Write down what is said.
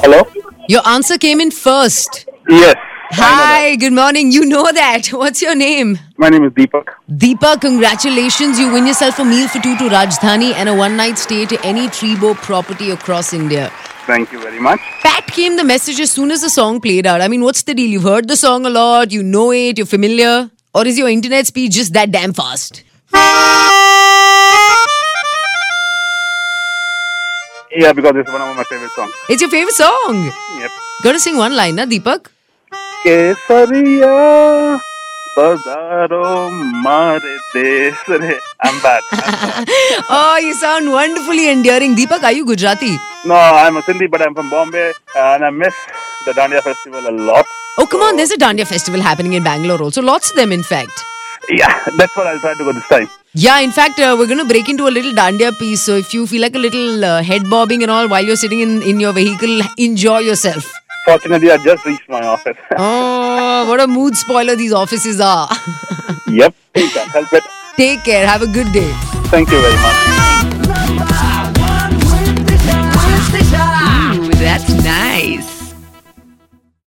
Hello? Your answer came in first. Yes. Hi, good morning. You know that. What's your name? My name is Deepak. Deepa, congratulations. You win yourself a meal for two to Rajdhani and a one-night stay to any Trebo property across India. Thank you very much. Pat came the message as soon as the song played out. I mean, what's the deal? You've heard the song a lot, you know it, you're familiar? Or is your internet speed just that damn fast? Yeah, because it's one of my favorite songs. It's your favorite song. Yep. Gotta sing one line, na, Deepak? Kesariya Bazaro Mare Desre. I'm bad. Oh, you sound wonderfully endearing. Deepak, are you Gujarati? No, I'm a Sindhi, but I'm from Bombay and I miss the Dandiya festival a lot. Oh, come on, there's a Dandiya festival happening in Bangalore also. Lots of them, in fact. Yeah, that's what I'll try to go this time. Yeah, in fact, we're going to break into a little Dandiya piece. So if you feel like a little head bobbing and all while you're sitting in your vehicle, enjoy yourself. Fortunately, I just reached my office. Oh, what a mood spoiler these offices are. Yep, you can't help it. Take care. Have a good day. Thank you very much.